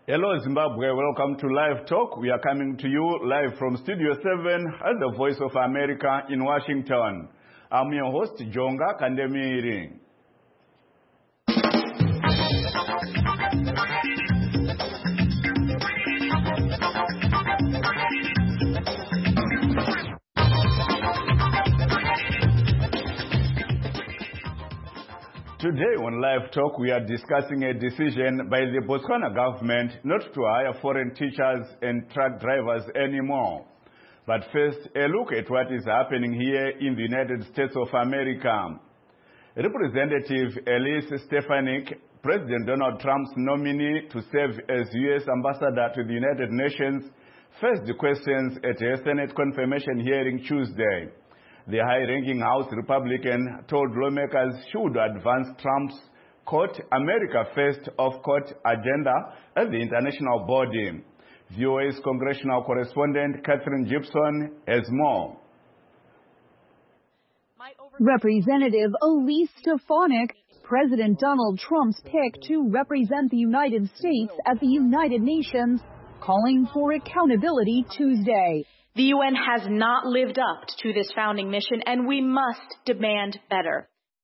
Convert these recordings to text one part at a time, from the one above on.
Hello Zimbabwe, welcome to Live Talk. We are coming to you live from Studio 7 at the Voice of America in Washington. I'm your host, Jonga Kandemiri. Today on Live Talk, we are discussing a decision by the Botswana government not to hire foreign teachers and truck drivers anymore. But first, a look at what is happening here in the United States of America. Representative Elise Stefanik, President Donald Trump's nominee to serve as U.S. Ambassador to the United Nations, faced the questions at a Senate confirmation hearing Tuesday. The high-ranking House Republican told lawmakers should advance Trump's quote, America First off-court agenda at the international body. VOA's congressional correspondent Catherine Gibson has more. Representative Elise Stefanik, President Donald Trump's pick to represent the United States at the United Nations, calling for accountability Tuesday. The UN has not lived up to this founding mission, and we must demand better.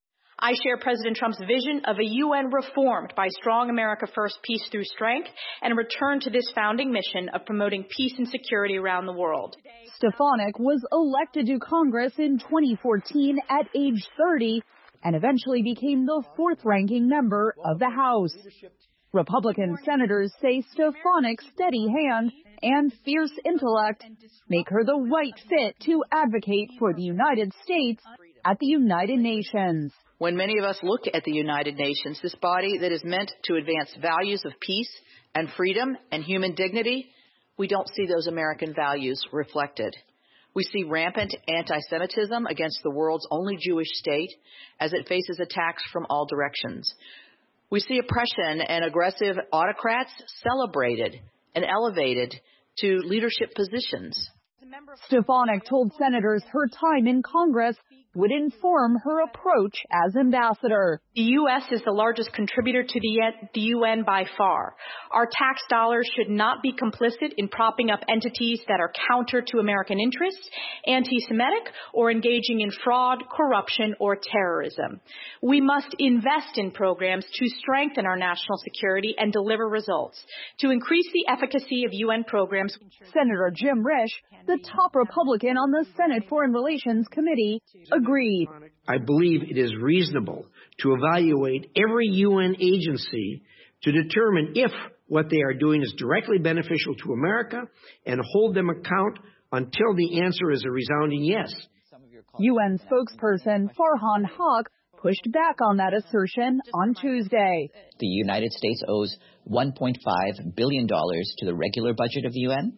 I share President Trump's vision of a UN reformed by strong America First, peace through strength, and a return to this founding mission of promoting peace and security around the world. Stefanik was elected to Congress in 2014 at age 30 and eventually became the fourth-ranking member of the House. Republican senators say Stefanik's steady hand and fierce intellect make her the right fit to advocate for the United States at the United Nations. When many of us look at the United Nations, this body that is meant to advance values of peace and freedom and human dignity, we don't see those American values reflected. We see rampant anti-Semitism against the world's only Jewish state as it faces attacks from all directions. We see oppression and aggressive autocrats celebrated and elevated to leadership positions. Stefanik told senators her time in Congress would inform her approach as ambassador. The U.S. is the largest contributor to the UN by far. Our tax dollars should not be complicit in propping up entities that are counter to American interests, anti-Semitic, or engaging in fraud, corruption, or terrorism. We must invest in programs to strengthen our national security and deliver results. To increase the efficacy of UN programs, Senator Jim Risch, the top Republican on the Senate Foreign Relations Committee, agreed. I believe it is reasonable to evaluate every UN agency to determine if what they are doing is directly beneficial to America and hold them account until the answer is a resounding yes. UN spokesperson Farhan Haq pushed back on that assertion on Tuesday. The United States owes $1.5 billion to the regular budget of the UN.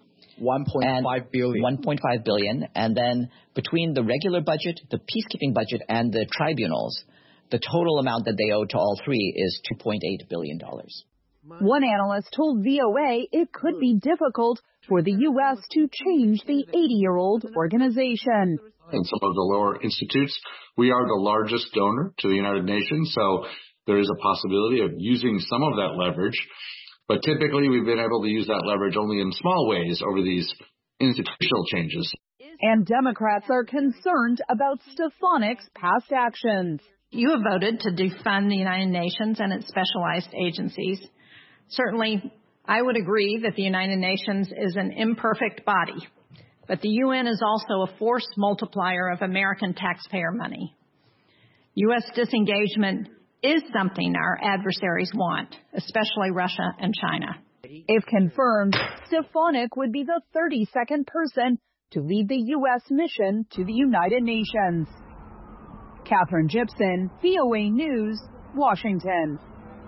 1.5 billion. 1.5 billion, and then between the regular budget, the peacekeeping budget, and the tribunals, the total amount that they owe to all three is $2.8 billion. One analyst told VOA it could be difficult for the U.S. to change the 80-year-old organization. In some of the lower institutes, we are the largest donor to the United Nations, so there is a possibility of using some of that leverage. But typically, we've been able to use that leverage only in small ways over these institutional changes. And Democrats are concerned about Stefanik's past actions. You have voted to defund the United Nations and its specialized agencies. Certainly, I would agree that the United Nations is an imperfect body. But the UN is also a force multiplier of American taxpayer money. U.S. disengagement is something our adversaries want, especially Russia and China. If confirmed, Stefanik would be the 32nd person to lead the U.S. mission to the United Nations. Catherine Gibson, VOA News, Washington.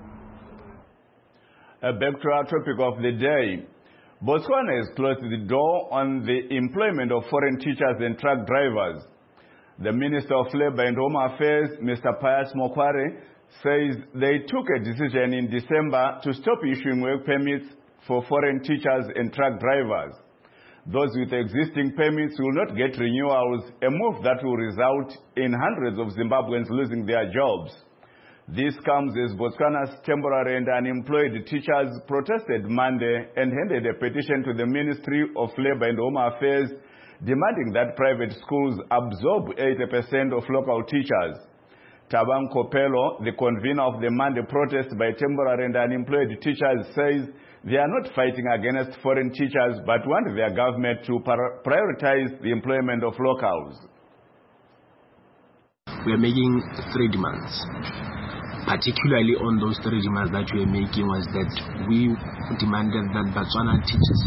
Back to our topic of the day. Botswana has closed the door on the employment of foreign teachers and truck drivers. The Minister of Labour and Home Affairs, Mr. Pius Mokware, says they took a decision in December to stop issuing work permits for foreign teachers and truck drivers. Those with existing permits will not get renewals, a move that will result in hundreds of Zimbabweans losing their jobs. This comes as Botswana's temporary and unemployed teachers protested Monday and handed a petition to the Ministry of Labour and Home Affairs demanding that private schools absorb 80% of local teachers. Thabang Kopelo, the convener of the Monday protest by temporary and unemployed teachers, says they are not fighting against foreign teachers but want their government to prioritize the employment of locals. We are making 3 demands. Particularly on those 3 demands that we are making was that we demanded that Botswana teachers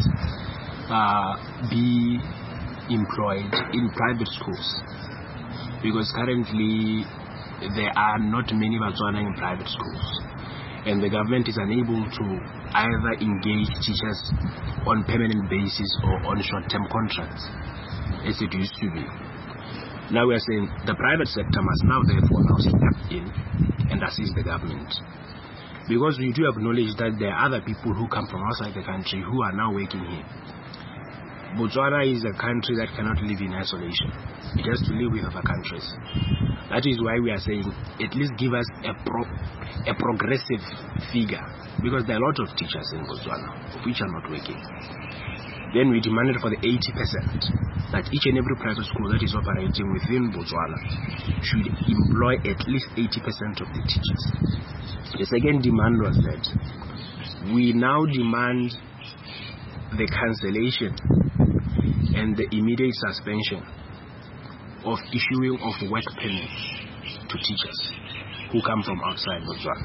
be employed in private schools, because currently there are not many Botswana in private schools, and the government is unable to either engage teachers on permanent basis or on short-term contracts as it used to be. Now we are saying the private sector must now therefore step in and assist the government, because we do acknowledge that there are other people who come from outside the country who are now working here. Botswana is a country that cannot live in isolation. It has to live with other countries. That is why we are saying at least give us a progressive figure, because there are a lot of teachers in Botswana which are not working. Then we demanded for the 80%, that each and every private school that is operating within Botswana should employ at least 80% of the teachers. The second demand was that we now demand the cancellation and the immediate suspension of issuing of work permits to teachers who come from outside Botswana.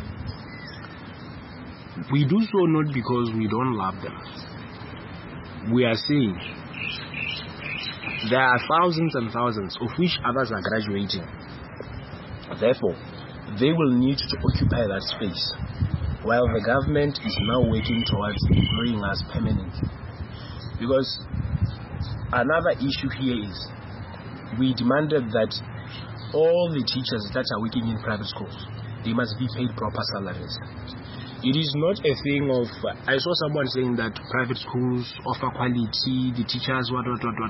We do so not because we don't love them. We are saying there are thousands and thousands of which others are graduating. Therefore, they will need to occupy that space while the government is now working towards employing us permanently. Because another issue here is we demanded that all the teachers that are working in private schools, they must be paid proper salaries. It is not a thing of, I saw someone saying that private schools offer quality, the teachers, what.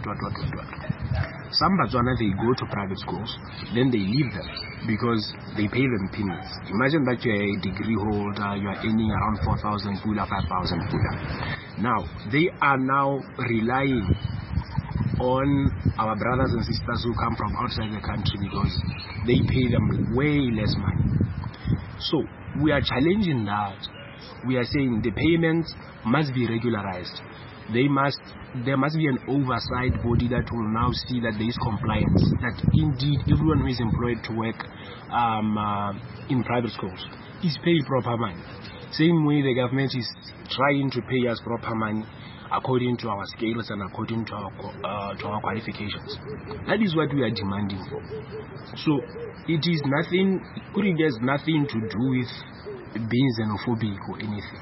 Some Botswana, they go to private schools, then they leave them because they pay them peanuts. Imagine that you're a degree holder, you are earning around 4,000 pula, 5,000 pula. Now, they are now relying on our brothers and sisters who come from outside the country because they pay them way less money. So, we are challenging that. We are saying the payments must be regularized. There must be an oversight body that will now see that there is compliance, that indeed everyone who is employed to work in private schools is paid proper money. Same way the government is trying to pay us proper money according to our scales and according to our qualifications. That is what we are demanding for. So it is nothing, it has nothing to do with being xenophobic or anything.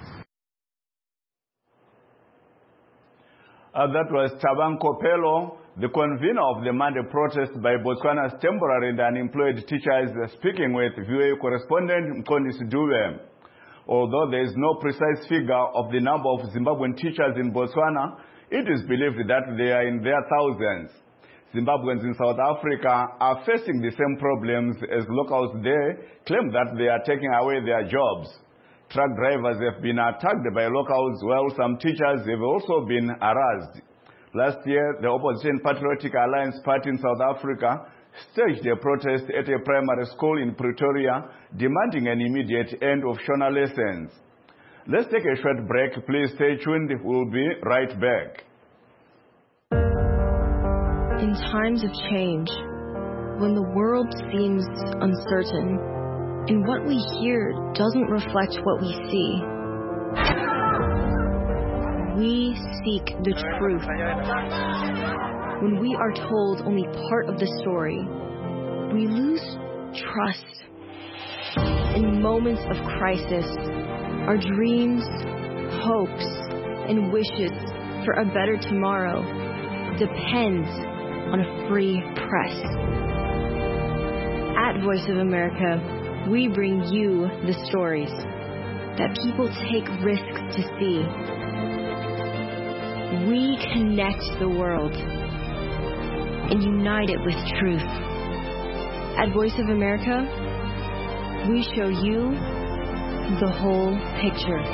That was Thabang Kopelo, the convener of the Monday protest by Botswana's temporary and unemployed teachers, speaking with VOA correspondent Mkonis Dube. Although there is no precise figure of the number of Zimbabwean teachers in Botswana, it is believed that they are in their thousands. Zimbabweans in South Africa are facing the same problems as locals there claim that they are taking away their jobs. Truck drivers have been attacked by locals, while some teachers have also been harassed. Last year, the opposition Patriotic Alliance Party in South Africa staged a protest at a primary school in Pretoria, demanding an immediate end of Shona lessons. Let's take a short break. Please stay tuned. We'll be right back. In times of change, when the world seems uncertain, and what we hear doesn't reflect what we see, we seek the truth. When we are told only part of the story, we lose trust. In moments of crisis, our dreams, hopes, and wishes for a better tomorrow depends on a free press. At Voice of America, we bring you the stories that people take risks to see. We connect the world and unite it with truth. At Voice of America, we show you the whole picture.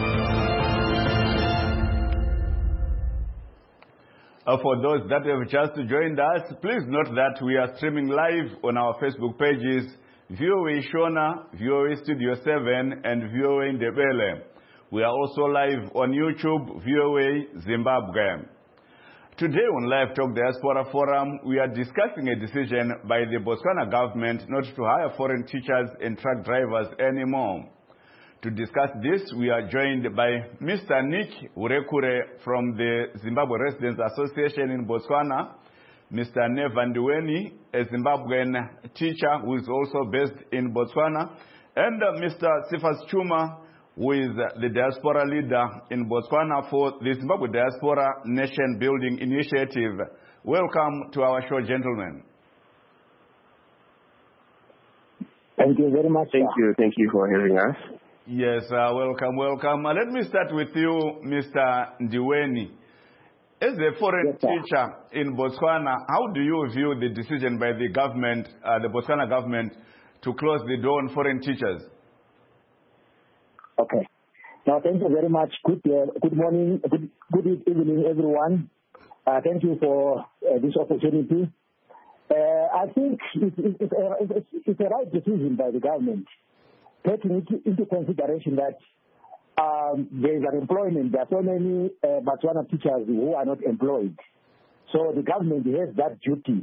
For those that have just joined us, please note that we are streaming live on our Facebook pages, VOA Shona, VOA Studio 7, and VOA Ndebele. We are also live on YouTube, VOA Zimbabwe. Today on Live Talk Diaspora Forum, we are discussing a decision by the Botswana government not to hire foreign teachers and truck drivers anymore. To discuss this, we are joined by Mr. Nick Urekure from the Zimbabwe Residents Association in Botswana, Mr. Neva Ndiweni, a Zimbabwean teacher who is also based in Botswana, and Mr. Sifas Chuma, who is the diaspora leader in Botswana for the Zimbabwe Diaspora Nation Building Initiative. Welcome to our show, gentlemen. Thank you very much. Thank you for having us. Yes, welcome. Let me start with you, Mr. Ndiweni. As a foreign teacher in Botswana, how do you view the decision by the government, the Botswana government, to close the door on foreign teachers? Okay. Now, thank you very much. Good morning, good evening, everyone. Thank you for this opportunity. I think it's a right decision by the government, taking into consideration that there is unemployment. There are so many Botswana teachers who are not employed. So the government has that duty,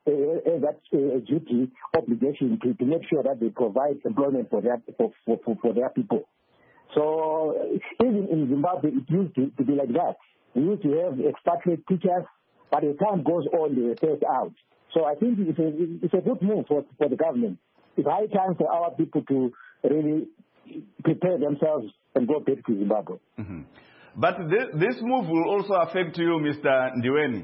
obligation to make sure that they provide employment for their people. So even in Zimbabwe, it used to be like that. We used to have expatriate teachers, but as time goes on, they phase out. So I think it's a good move for the government. It's high time for our people to really prepare themselves and go back to Zimbabwe. Mm-hmm. But this move will also affect you, Mr. Ndiweni.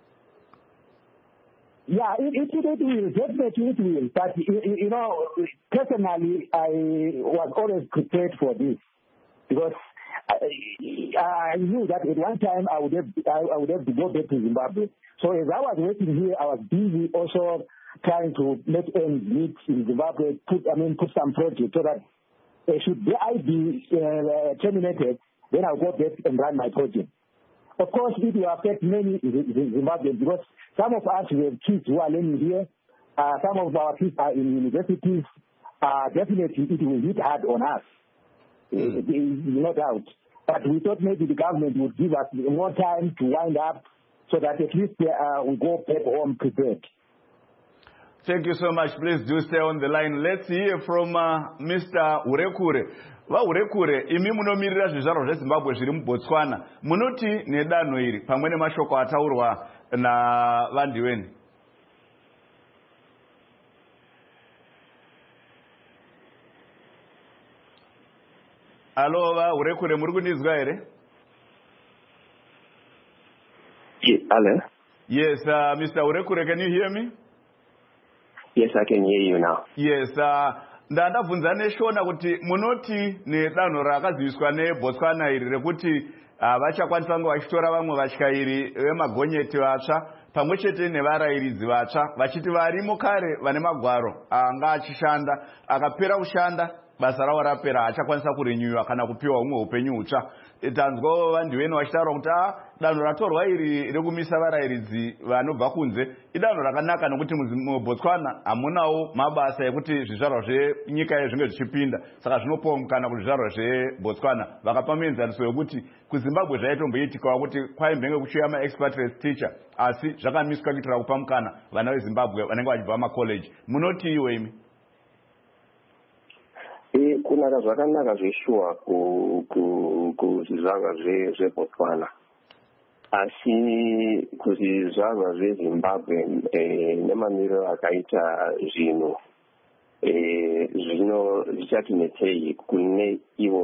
Yeah, it will. Definitely it will. But, personally, I was always prepared for this because I knew that at one time I would have to go back to Zimbabwe. So as I was working here, I was busy also trying to make ends meet in Zimbabwe, put some projects so that should I be terminated, then I'll go back and run my project. Of course, it will affect many Zimbabweans because some of us have kids who are learning here. Some of our kids are in universities. Definitely, it will hit hard on us, no doubt. But we thought maybe the government would give us more time to wind up so that at least we go back home prepared. Thank you so much. Please do stay on the line. Let's hear from Mr. Urekure. Urekure, imi munomirira zvizvarwa zveZimbabwe zviri muBotswana. Munoti nedanho iri pamwe nemashoko ataurwa naVandiweni. Alo, Urekure, muri kundinzwa here? Hello. Yes, Mr. Urekure, can you hear me? Yes, I can hear you now. Yes, ndandabvunza neshona kuti munoti nedanho rakaziviswa neBotswana iri rekuti vachakwanisa kunge vachitora vamwe vatyairi vemagonyeti vatsva pamwe chete nevarairidzi vatsva vachiti varimo kare vane magwaro anga achishanda akapera kushanda basa ravo rapera achakwanisa kurinyuwa kana kupiwa umwe upenyu hutsva. Tanzwawo Vandiweni vachitaura kuti danho ratorwa iri rekumisa varairidzi vanobva kunze idanho rakanaka nokuti muBotswana hamunawo mabasa ekuti zvizvarwa zvenyika zvinge zvichipinda, saka zvinopawo mukana kuti zvizvarwa zveBotswana vakapa muenzaniso yokuti kuZimbabwe zvaitomboitikawo kuti kwaimbenge kuchiuya maexpatriate teacher asi zvakamiswa kuitira kupa mukana vana veZimbabwe vanenge vachibva macollege. Munoti iwe? Kunaka zvakanaka zveshuwa kuzvizvarwa zveBotswana, asi kuzvizvarwa zveZimbabwe nemamiriro akaita zvino zvichatinetsei kune ivo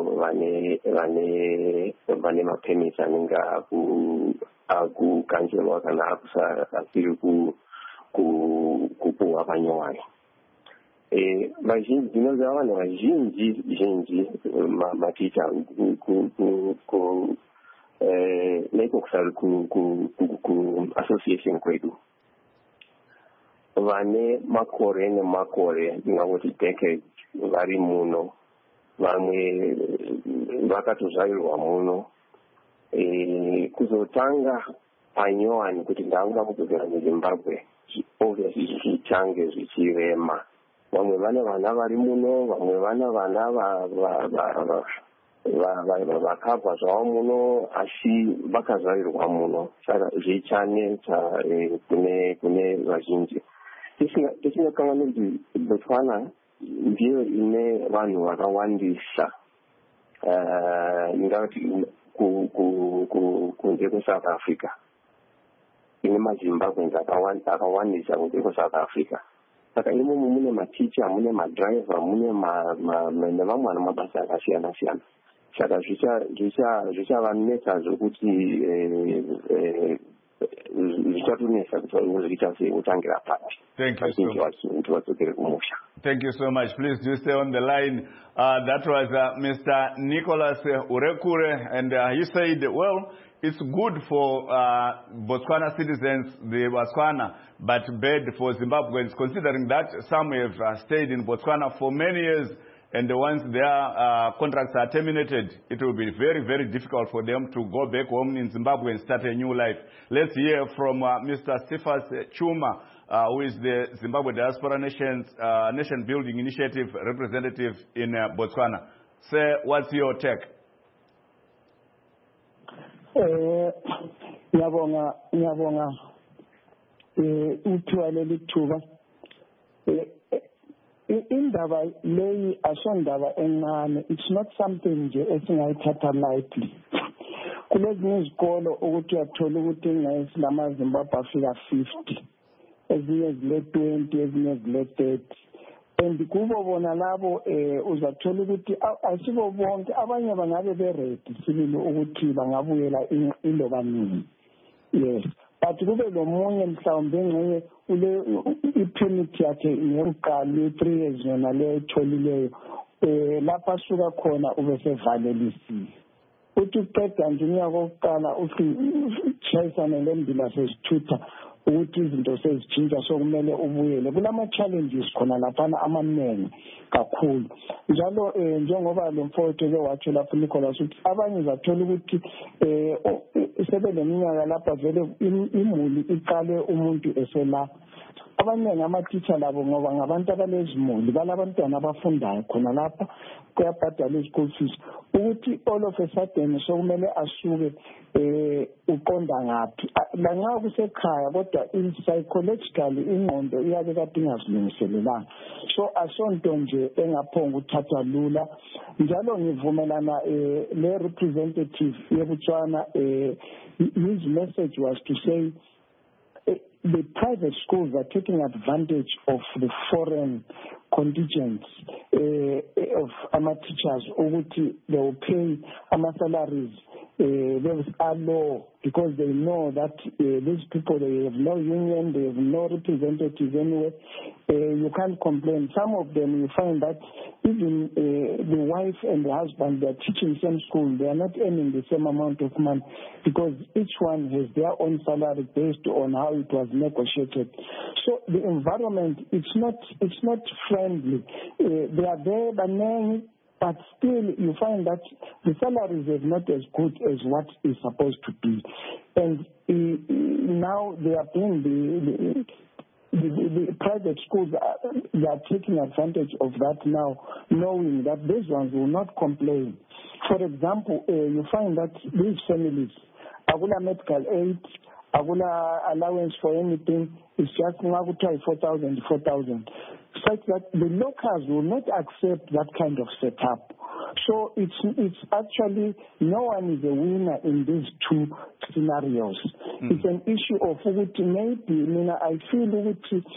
vane mapemiti anenge akukanjelwa kana asiri kupuhwa panyowani. Vazhinji ndinoziva vanhu vazhinji maticha neko kusari kuassociation kwedu vane makore nemakore ndingangoti decade vari muno, vamwe vakatozvarirwa muno. Kuzotanga panyowani kuti ndauda kudzokera muZimbabwe, obviously zvichange zvichirema. Vamwe vane vana vari muno, vamwe vana vana vakabva zvavo muno asi vakazvarirwa muno. Saka zvichanetsa kune vazhinji. Tisingakanganwi kuti Botswana ndiyo ine vanhu vakawandisa ingati kunze kweSouth Africa. Ine maZimbabweans akawandisa kunze kweSouth Africa. Saka imomo mune maticha, mune madriver, mune nevamwe vana mabasa akasiyana siyana. Saka zvichavanetsa zvokuti zvichatunesa kuti zviita sei kutangira pati. Thank you so much. Thank you so much. Please do stay on the line. That was Mr. Nicholas Urekure, and he said, well, it's good for Botswana citizens, the Botswana, but bad for Zimbabweans, considering that some have stayed in Botswana for many years, and once their contracts are terminated, it will be very, very difficult for them to go back home in Zimbabwe and start a new life. Let's hear from Mr. Cephas Chuma, who is the Zimbabwe Diaspora Nation Building Initiative representative in Botswana. Sir, what's your take? Ngiyabonga uthiwa leli thuba. Indaba leyi asondaba encane. It's not something nje esingayithatha lightly. Kulezinye izikolo ukuthi uyathola ukuthi ngesiLamaZimbabwe afika 50, ezinye zile 20, ezinye zile 30. And kubo bona labo uzathola ukuthi asibo bonke abanye bangabe beready sibili ukuthi bangabuyela iloba nini. Yes. But kube lomunye mhlawumbe ngeke ule ipermit yakhe ngeqala 3 years yona le etholileyo lapha suka khona ube sevalelisiwe. Uthi uqeda nje unyaka wokuqala ushayisana lembila sesithutha ukuthi izinto sezitshintsha sokumele ubuyele. Kulama challenges khona laphana amaningi kakhulu. Njalo njengoba lo mfowethu ke wathi lapho Nicholas uthi abanye zathola ukuthi sebeleminyaka lapha vele imuli iqale umuntu esela. Abaningi ama-teacher labo ngoba ngabantu abalezimuli, balabantwana abafundayo khona lapha kuyabhadala i-school fees. Ukuthi all of a sudden sokumele asuke uqonda ngaphi. Lanxa kusekhaya kodwa psychologically ingqondo iyabe kade ingazilungiselelanga. So asonto nje engaphonga ukuthathwa lula. Njalo ngivumelana le representative yeBotswana, his message was to say the private schools are taking advantage of the foreign contingents of our teachers. They will pay our salaries are low because they know that these people, they have no union, they have no representatives anywhere. You can't complain. Some of them, you find that even the wife and the husband, they are teaching same school. They are not earning the same amount of money because each one has their own salary based on how it was negotiated. So the environment, it's not friendly. They are there, but still you find that the salaries are not as good as what is supposed to be. And now they are being the private schools, they are taking advantage of that now, knowing that these ones will not complain. For example, you find that these families, Agula medical aid, Agula allowance for anything, is just 4,000. Such that the locals will not accept that kind of setup. So it's actually no one is a winner in these two scenarios. It's an issue of maybe I feel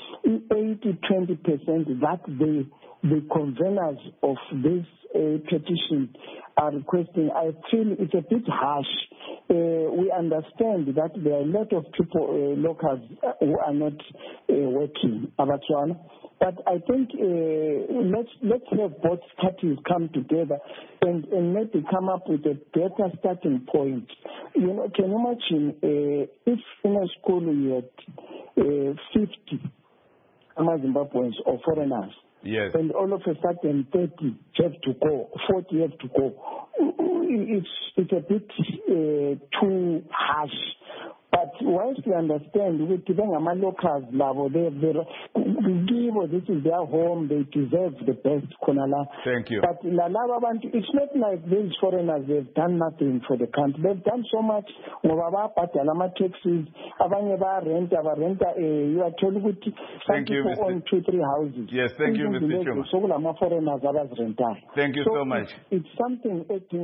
80-20% that the conveners of this petition are requesting. I feel it's a bit harsh. We understand that there are a lot of people, locals, who are not working, but I think let's have both parties come together and maybe come up with a better starting point. You know, can you imagine if in a school you had 50 Zimbabweans or foreigners. Yes. And all of a sudden 30 have to go, 40 have to go. It's a bit too harsh. But whilst we understand, with the locals, this is their home, they deserve the best, Konala. Thank you. But it's not like these foreigners, they've done nothing for the country. They've done so much. Taxes, you are told with some people own 2-3 houses. Yes, thank you, Mr. Chuma. Thank you so much. It's something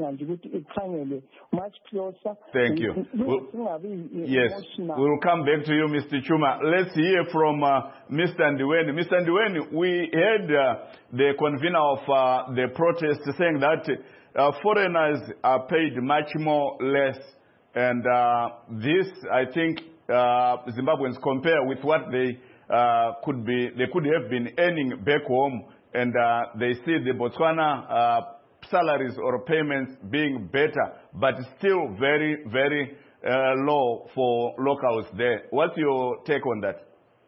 much closer. Thank you. Yes, we'll come back to you, Mr. Chuma. Let's hear from Mr. Ndiweni. Mr. Ndiweni, we heard the convener of the protest saying that foreigners are paid much more less. And this, I think, Zimbabweans compare with what they could have been earning back home. And they see the Botswana salaries or payments being better, but still very, very low for locals there. What's your take on that?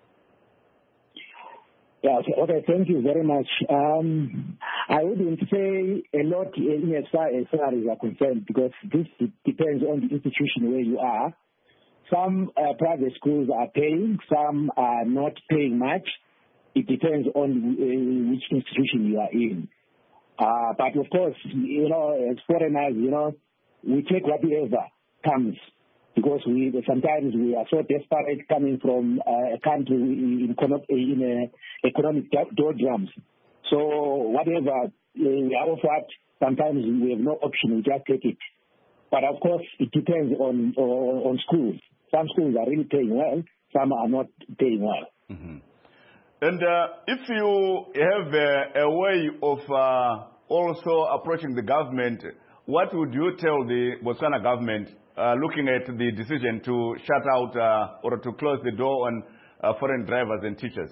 Yeah, okay, thank you very much. I wouldn't say a lot as far as salaries are concerned, because this depends on the institution where you are. Some private schools are paying, some are not paying much. It depends on which institution you are in. But of course, as foreigners, we take whatever comes, because sometimes we are so desperate coming from a country in economic doldrums. So whatever we are offered, sometimes we have no option, we just take it. But of course, it depends on schools. Some schools are really paying well, some are not paying well. Mm-hmm. And if you have a way of also approaching the government, what would you tell the Botswana government looking at the decision to shut out or to close the door on foreign drivers and teachers?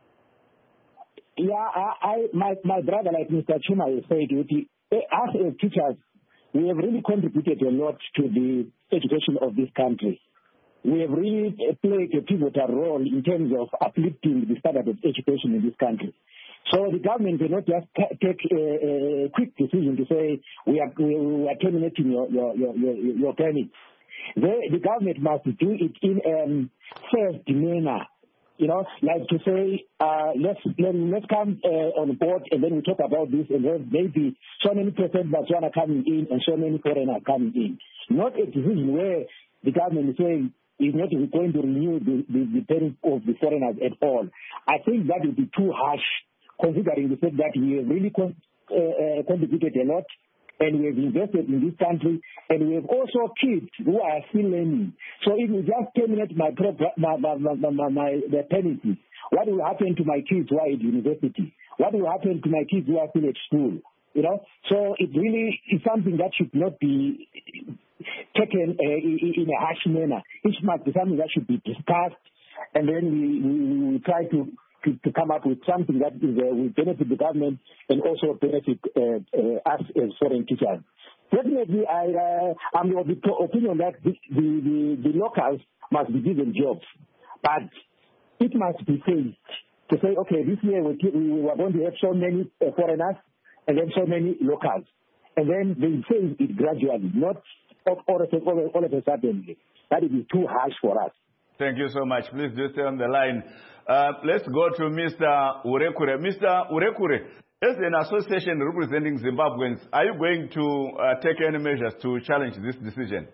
Yeah, my brother, like Mr. Chuma said, us as teachers, we have really contributed a lot to the education of this country. We have really played a pivotal role in terms of uplifting the standard of education in this country. So the government cannot just take a quick decision to say we are terminating your permits. The government must do it in a first manner. Like to say, let's come on board, and then we talk about this, and then maybe so many percent Botswana coming in and so many foreigners coming in. Not a decision where the government is saying is not going to renew the permit of the foreigners at all. I think that would be too harsh, considering the fact that we have really contributed a lot, and we have invested in this country, and we have also kids who are still learning. So if we just terminate the penalty, what will happen to my kids who are at university? What will happen to my kids who are still at school? So it really is something that should not be taken in a harsh manner. It must be something that should be discussed, and then we try to come up with something that will benefit the government and also benefit us as foreign teachers. Definitely, I'm of the opinion that the locals must be given jobs, but it must be phased. To say, okay, this year we are going to have so many foreigners and then so many locals, and then they phase it gradually, not all of a sudden. That would be too harsh for us. Thank you so much. Please do stay on the line. Let's go to Mr. Urekure. Mr. Urekure, as an association representing Zimbabweans, are you going to take any measures to challenge this decision?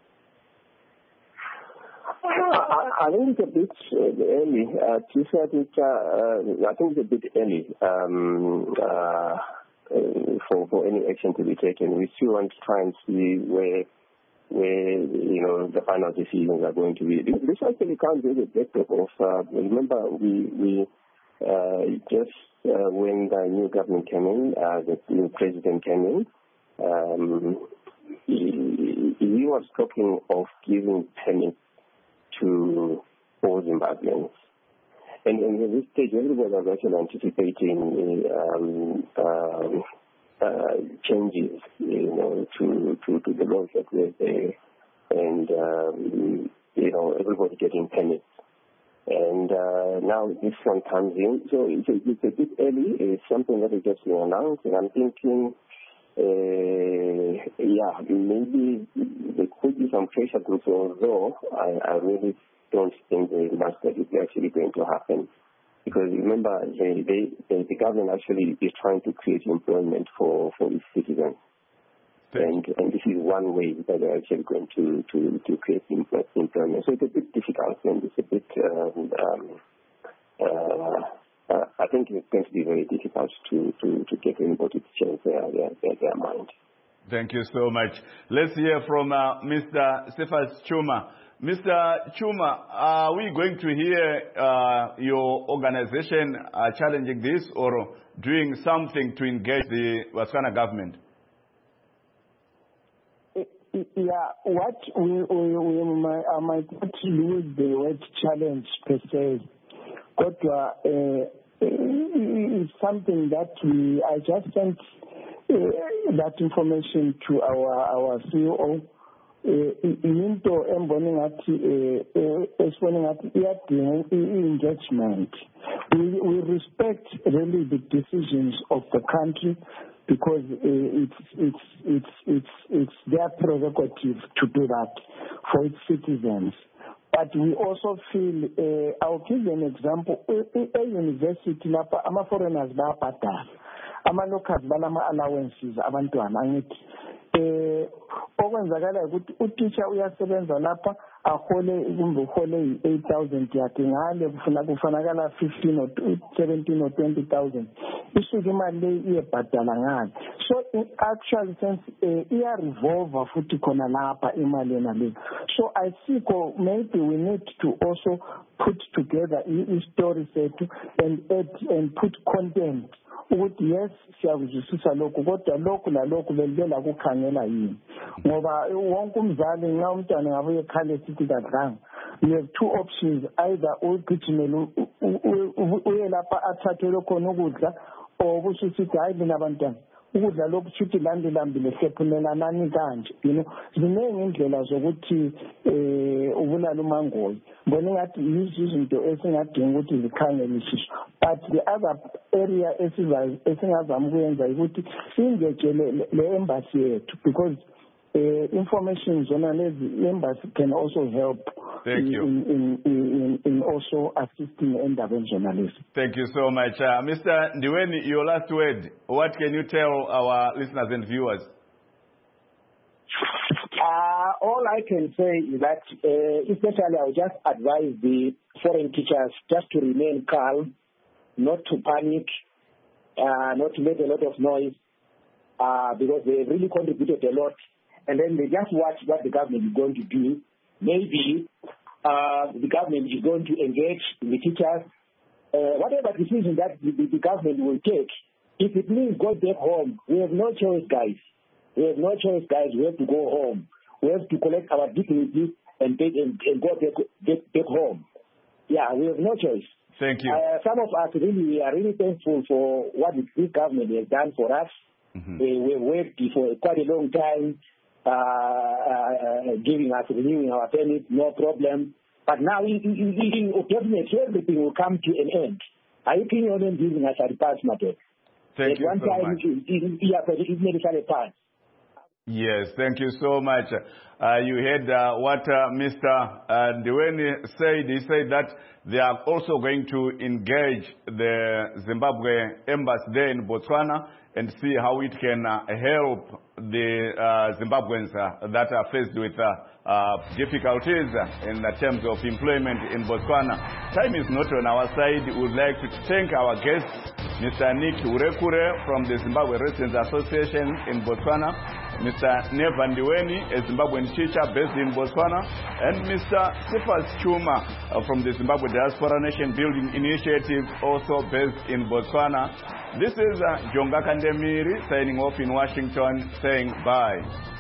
I think it's a bit early. I think it's a bit early for any action to be taken. We still want to try and see where the final decisions are going to be. This actually comes with the backdrop of, remember, we just when the new government came in, the new president came in, he was talking of giving permits to all Zimbabweans. And at this stage, everybody was actually anticipating changes, to the laws that were there, and everybody getting permits. And now this one comes in. So it's a bit early. It's something that is just being announced. And I'm thinking, maybe there could be some pressure groups, although I really don't think very much that it's actually going to happen. Because remember, the government actually is trying to create employment for its citizens. And this is one way that they're actually going to create employment. So it's a bit difficult, and it's a bit, I think it's going to be very difficult to get anybody to change their mind. Thank you so much. Let's hear from Mr. Cephas Chuma. Mr. Chuma, are we going to hear your organization challenging this or doing something to engage the Botswana government? Yeah, what I might not use the word challenge per se, but it's something that I just sent that information to our CEO. Into engagement. We respect really the decisions of the country because it's their prerogative to do that for its citizens. But we also feel, I'll give you an example. A university, ama foreigners bayabhadala, ama locals banama allowances abantwana angithi. Okwenzakala ukuthi utitsha uyasebenza lapha ahole 8,000 yakhe ngale kufanakala 15 or 17 or 20,000 isuke imali le iyebhadala ngale. So in actual sense iya revolve futhi khona lapha imali yena le. So I think maybe we need to also put together a story set and put content. Ukuthi yes siyakuzwisisa lokho kodwa lokho nalokho belibela kukhangela yini ngoba wonke umzali nxa umntwana ngabe ekhale sithi kadlanga you have two options, either ugijimele uye lapha athathelwe khona ukudla or kususithi hayi mina abantwana ukudla lokhu shuthi landilambile hlephunelanani kanje ziningi indlela zokuthi ubulala umangoyi ngibona ngathi izinto esingadinga ukuthi zikhangelisiswe. But the other area esingazama ukuyenza ukuthi singejele le embassy yethu because information zona lezi embassy can also help in also assisting endabeni journalism. Thank you so much. Mr. Ndiweni, your last word. What can you tell our listeners and viewers? All I can say is that especially I would just advise the foreign teachers just to remain calm, not to panic, not to make a lot of noise, because they really contributed a lot. And then they just watch what the government is going to do. Maybe the government is going to engage the teachers. Whatever decision that the government will take, if it means go back home, we have no choice, guys. We have no choice, guys. We have to go home. We have to collect our dignity and go back home. Yeah, we have no choice. Thank you. Some of us we are really thankful for what this government has done for us. Mm-hmm. We have worked for quite a long time, giving us, renewing our permit, no problem. But now, definitely everything will come to an end. Are you keeping on giving us a pass, Mate? Thank you so much. It made a pass. Yes, thank you so much. You heard what Mr. Ndiweni said. He said that they are also going to engage the Zimbabwe embassy there in Botswana and see how it can help the Zimbabweans that are faced with difficulties in terms of employment in Botswana. Time is not on our side. We would like to thank our guests, Mr. Nick Urekure from the Zimbabwe Residents Association in Botswana, Mr. Neva Ndiweni, a Zimbabwean teacher based in Botswana, and Mr. Cephas Chuma from the Zimbabwe Diaspora Nation Building Initiative, also based in Botswana. This is Jonga Kandemiri signing off in Washington, saying bye.